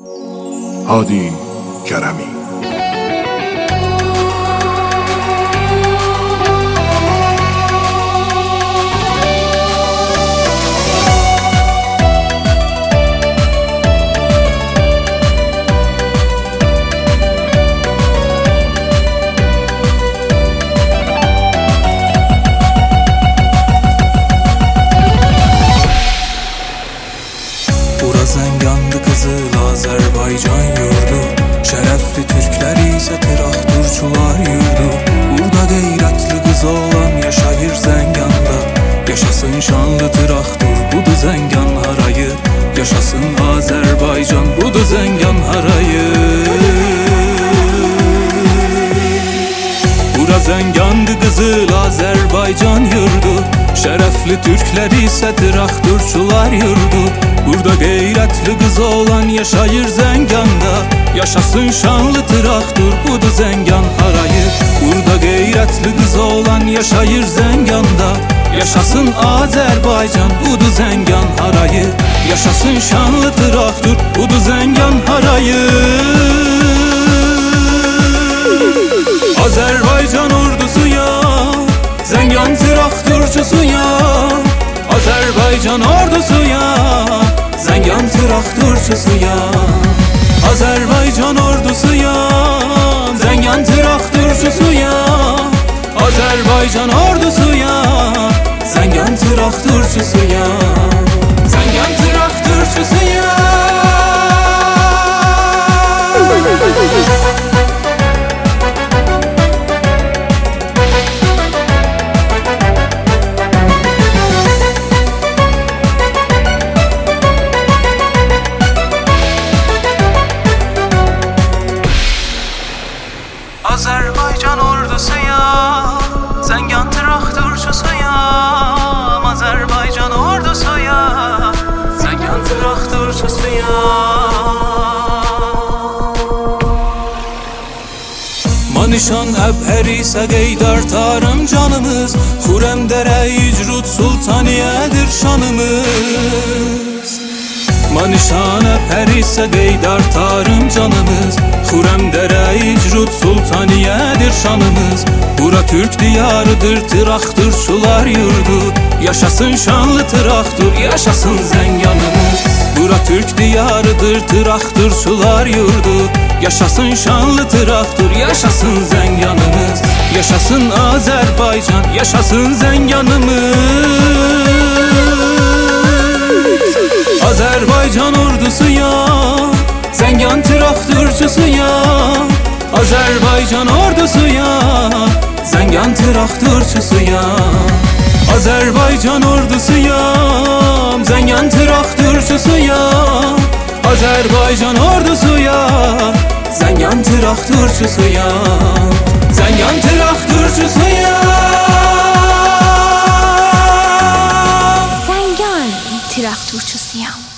هادی کرمی. Zəngandı qızıl Azərbaycan yurdu, şərəfli türkləri isə traktorçular yurdu. Burada qeyrətli qız olan yaşayır Zənganda, yaşasın şanlı traktor, budur Zəngan harayı. Yaşasın Azərbaycan, budur Zəngan harayı. Bura Zəngandı qızıl Azərbaycan yurdu, şərəfli türkləri isə traktorçular yurdu. Burada qeyrətli qız olan yaşayır Zənganda, yaşasın şanlı traktor, budur Zəngan harayı. Burada qeyrətli qız olan yaşayır Zənganda, yaşasın Azərbaycan, budur Zəngan harayı. Yaşasın şanlı traktor, budur Zəngan harayı. Azərbaycan ordusuya, Zəngan traktorçusuya. Azərbaycan ordusuya, Zəngan traktorçusuya. Azərbaycan ordusuya, Zəngan traktorçusuya. Azərbaycan ordusuya, Zəngan traktorçusuya. Zəngan traktorçusuya. Azərbaycan ordusuya, Zəngan traktorçusuyam. Azərbaycan ordusuya, Zəngan traktorçusuyam. Manişan əbhəri isə qeydar tarım canımız, Xürrəmdərə icrut sultaniyyədir şanımız. Manişan əbhəri isə qeydar tarım canımız, Xürrəmdərə icrut sultaniyyədir şanımız. Bura Türk diyarıdır, traktorçular yurdu. Yaşasın şanlı traktor, yaşasın Zənganımız. Bura Türk diyarıdır, traktorçular yurdu. Yaşasın şanlı traktor, yaşasın Zənganımız. Yaşasın Azərbaycan, yaşasın Zənganımız. Azərbaycan ordusuya, Zəngan traktorçusuya. Azərbaycan ordusuya, Zəngan traktorçusuya. Azərbaycan ordusuya, Zəngan traktorçusuya. Azərbaycan ordusuya, Zəngan traktorçusuya. Zəngan traktorçusuya. Zəngan traktorçusuyam.